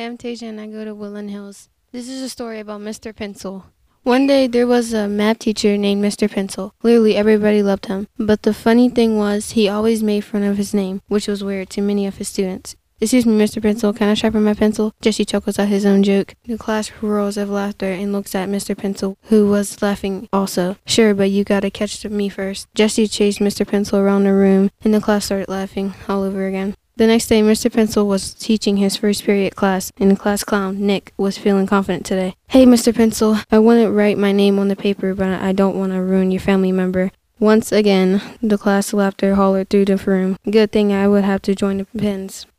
I'm Tasia and I go to Woodland Hills. This is a story about Mr. Pencil. One day there was a math teacher named Mr. Pencil. Literally everybody loved him. But the funny thing was he always made fun of his name, which was weird to many of his students. "Excuse me, Mr. Pencil, can I sharpen my pencil?" Jesse chuckles at his own joke. The class roars of laughter and looks at Mr. Pencil, who was laughing also. "Sure, but you gotta catch me first." Jesse chased Mr. Pencil around the room, and the class started laughing all over again. The next day, Mr. Pencil was teaching his first period class, and the class clown, Nick, was feeling confident today. "Hey, Mr. Pencil, I want to write my name on the paper, but I don't want to ruin your family member." Once again, the class laughter hollered through the room. Good thing I would have to join the pens.